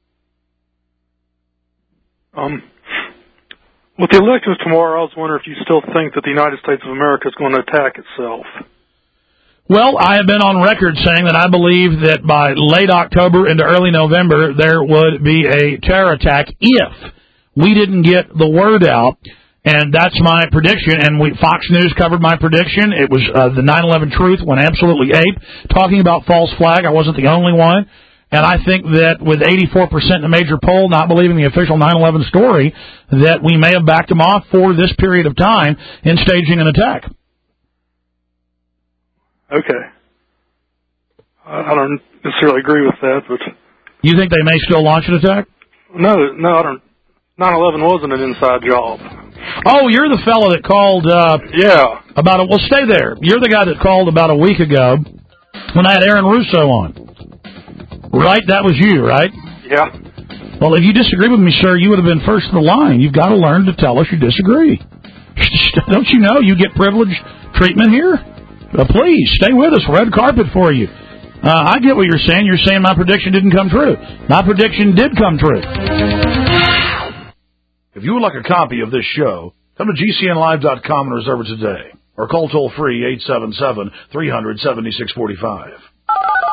With the elections tomorrow, I was wondering if you still think that the United States of America is going to attack itself. Well, I have been on record saying that I believe that by late October into early November, there would be a terror attack if we didn't get the word out. And that's my prediction. And Fox News covered my prediction. It was the 9/11 Truth went absolutely ape, talking about false flag. I wasn't the only one. And I think that with 84% in the major poll not believing the official 9/11 story, that we may have backed them off for this period of time in staging an attack. Okay. I don't necessarily agree with that, but... You think they may still launch an attack? No, I don't. 9/11 wasn't an inside job. Oh, you're the fellow that called... yeah. Well, stay there. You're the guy that called about a week ago when I had Aaron Russo on. Right? That was you, right? Yeah. Well, if you disagree with me, sir, you would have been first in the line. You've got to learn to tell us you disagree. Don't you know you get privileged treatment here? Please, stay with us. Red carpet for you. I get what you're saying. You're saying my prediction didn't come true. My prediction did come true. If you would like a copy of this show, come to GCNlive.com and reserve it today. Or call toll-free 877-300-7645.